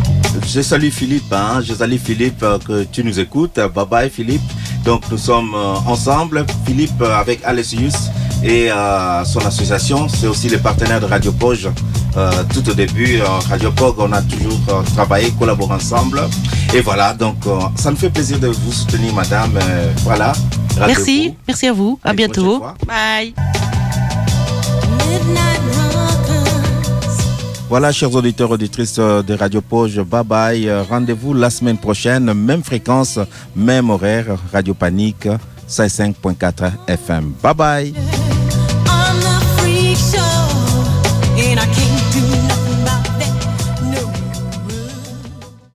Je salue Philippe, hein. Je salue Philippe, euh, que tu nous écoutes. Bye bye Philippe. Donc nous sommes euh, ensemble. Philippe euh, avec Alles est juste et euh, son association. C'est aussi le partenaire de Radio Pauge. Euh, tout au début, euh, Radio Pogge, on a toujours euh, travaillé, collaboré ensemble. Et voilà, donc euh, ça me fait plaisir de vous soutenir, madame. Euh, voilà. Merci, merci à vous. À, à bientôt. Bye. Voilà, chers auditeurs, auditrices de Radio Pauge, bye bye. Rendez-vous la semaine prochaine, même fréquence, même horaire, Radio Panique, cinquante-cinq point quatre F M. Bye bye.